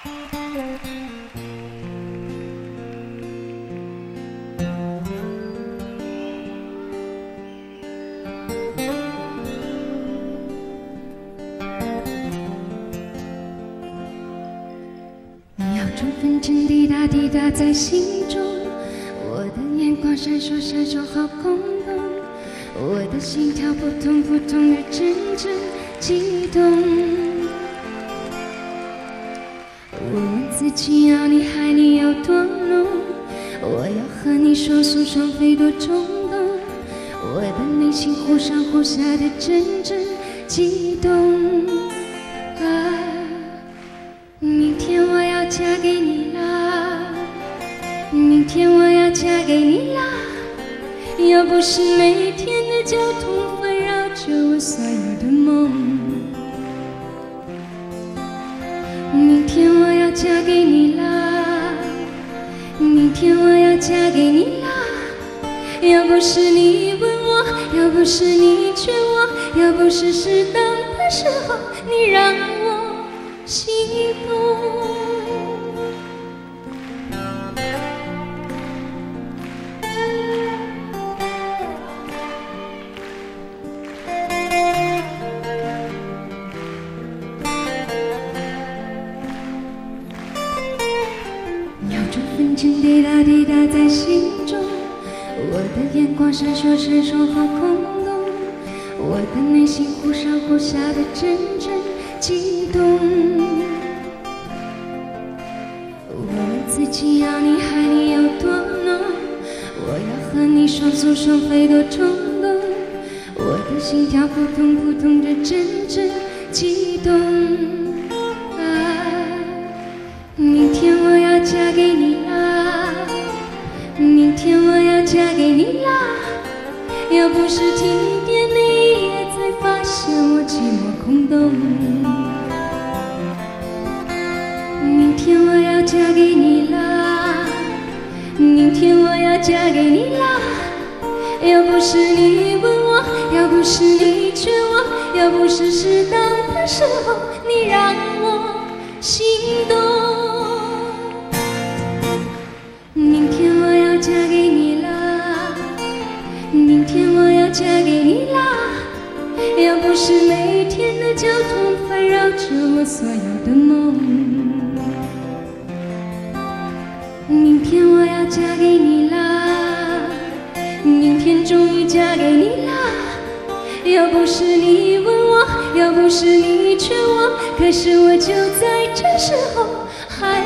你要这份真滴答滴答在心中，我的眼光闪烁闪烁好空洞，我的心跳扑通扑通的阵阵悸动。我问自己要你爱你有多浓，我要和你双宿双飞多冲动，我的内心忽上忽下的阵阵悸动。明天我要嫁给你啦，明天我要嫁给你啦，要不是每天的交通环绕着我所有的梦。明天我要嫁给你啦，明天我要嫁给你啦，要不是你问我，要不是你劝我，要不是适当的时候你让我心动。要这份真滴答滴答在心中，我的眼光闪烁闪烁好空洞，我的内心忽上忽下的阵阵悸动。我问自己要你爱你有多浓，我要和你双宿双飞多冲动，我的心跳扑通扑通的阵阵悸动。明天我要嫁给你啦，明天我要嫁给你啦，要不是停电那一夜才发现我寂寞空洞。明天我要嫁给你啦，明天我要嫁给你啦，要不是你问我，要不是你劝我，要不是适当的时候你让我心动。明天我要嫁给你啦，明天我要嫁给你啦，要不是每天的交通环绕着我所有的梦。明天我要嫁给你啦，明天终于嫁给你啦，要不是你问我，要不是你劝我，可是我就在这时候还